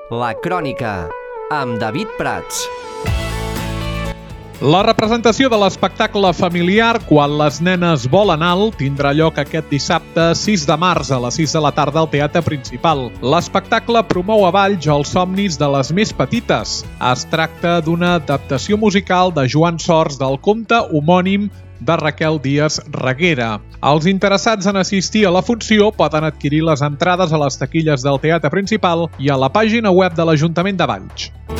La Crònica, amb David Prats. La representació de l'espectacle familiar Quan les nenes volen alt tindrà lloc aquest dissabte 6 de març a les 6 de la tarda al Teatre Principal. L'espectacle promou a Valls els somnis de les més petites. Es tracta d'una adaptació musical de Joan Sors del conte homònim de Raquel Díaz Reguera. Els interessats en assistir a la funció poden adquirir les entrades a les taquilles del Teatre Principal i a la pàgina web de l'Ajuntament de Valls.